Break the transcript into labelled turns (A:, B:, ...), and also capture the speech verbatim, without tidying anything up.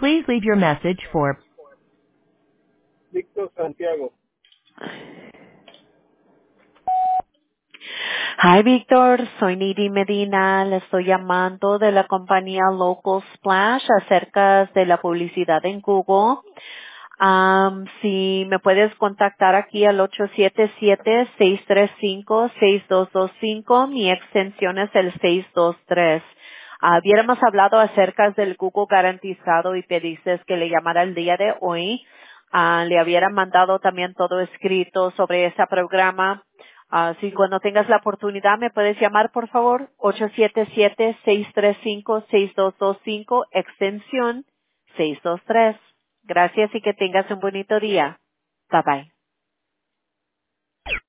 A: Please leave your message for
B: Víctor Santiago.
C: Hi, Víctor. Soy Nidi Medina. Le estoy llamando de la compañía Local Splash acerca de la publicidad en Google. Um, si me puedes contactar aquí al ocho siete siete, seis tres cinco, seis dos dos cinco. Mi extensión es el seis dos tres. Ah, Hubiéramos hablado acerca del Google garantizado y pediste que le llamara el día de hoy. Ah, le hubiera mandado también todo escrito sobre ese programa. Ah, si cuando tengas la oportunidad me puedes llamar, por favor, ocho siete siete, seis tres cinco, seis dos dos cinco, extensión seis dos tres. Gracias y que tengas un bonito día. Bye bye.